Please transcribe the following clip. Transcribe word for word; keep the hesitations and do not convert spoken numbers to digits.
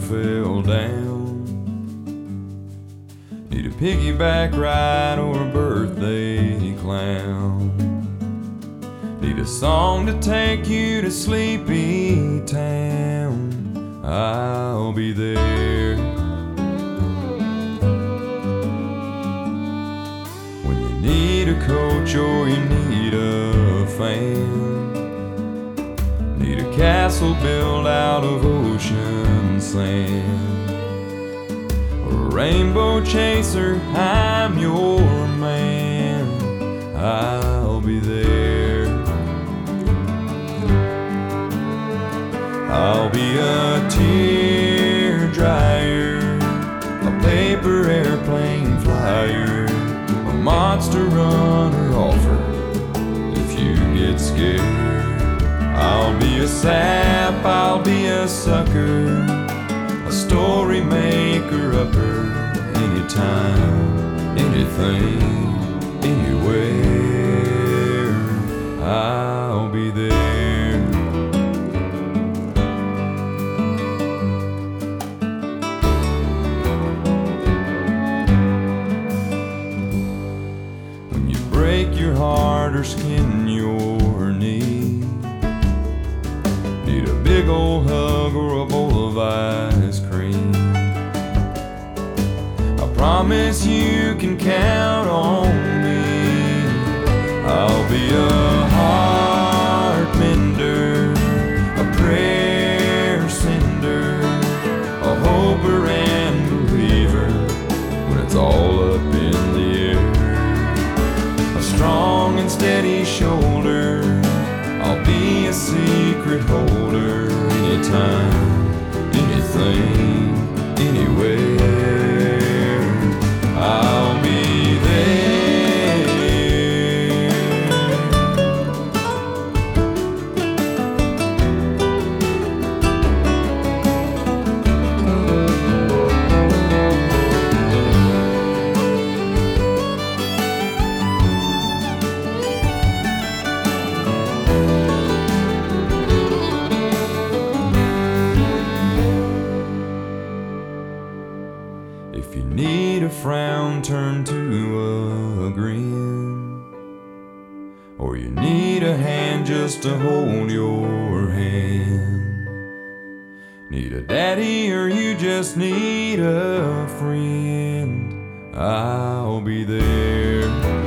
fell down. Need a piggyback ride or a birthday clown. Need a song to take you to Sleepy Town. I'll be there. When you need a coach or you need a fan, need a castle built out of ocean sand, or a rainbow chaser, I'm your man. I'll be there. I'll be a tear dryer, a paper airplane flyer, a monster runner offer if you get scared. I'll be a sap, I'll be a sucker, a story maker upper, anytime, anything, anywhere. I'll be there. When you break your heart or skin your knee, need a big old hug or a bowl of ice cream, I promise you can count on me. I'll be a heart mender, a prayer sender, a hoper and believer when it's all up in the air. A strong and steady shoulder, I'll be a secret holder, anytime, anything, anywhere. I'll be there. If you need a frown turned to a grin, or you need a hand just to hold your hand, need a daddy or you just need a friend, I'll be there.